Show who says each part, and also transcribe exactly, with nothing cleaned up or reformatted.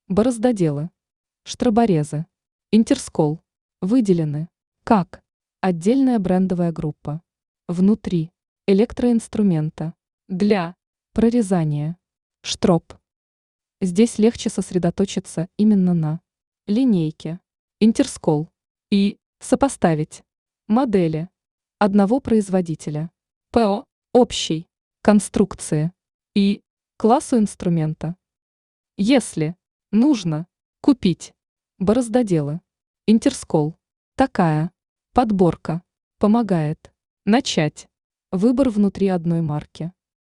Speaker 1: Бороздоделы, штроборезы, интерскол выделены как отдельная брендовая группа внутри электроинструмента для прорезания штроб. Здесь легче сосредоточиться именно на линейке, интерскол и сопоставить модели одного производителя, ПО, общей конструкции и классу инструмента. Если нужно купить бороздоделы, интерскол, такая подборка помогает начать выбор внутри одной марки.